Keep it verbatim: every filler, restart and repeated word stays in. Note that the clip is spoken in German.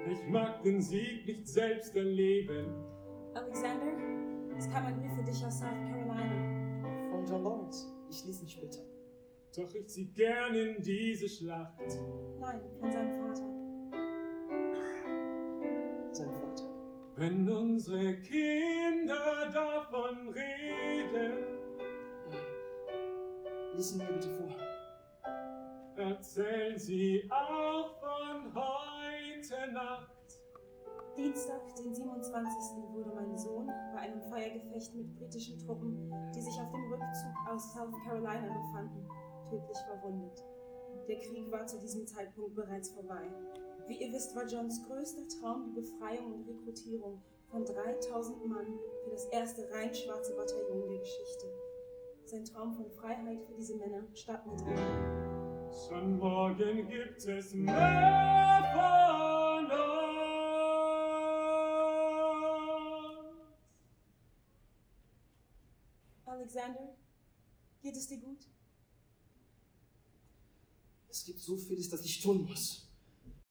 Ich mag den Sieg nicht selbst erleben. Alexander, es kam ein Brief für dich aus South Carolina. Von John Lawrence. Ich ließ ihn später. Doch ich zieh gern in diese Schlacht. Nein, von seinem Vater. Sein Vater. Wenn unsere Kinder davon reden, Lies ihn mir bitte vor. erzählen sie auch von heute Nacht. Dienstag, den siebenundzwanzigsten wurde mein Sohn bei einem Feuergefecht mit britischen Truppen, die sich auf dem Rückzug aus South Carolina befanden, tödlich verwundet. Der Krieg war zu diesem Zeitpunkt bereits vorbei. Wie ihr wisst, war Johns größter Traum die Befreiung und Rekrutierung von dreitausend Mann für das erste rein schwarze Bataillon der Geschichte. Sein Traum von Freiheit für diese Männer starb mit ihm. Schon morgen gibt es mehr von uns. Alexander, geht es dir gut? Es gibt so vieles, das ich tun muss.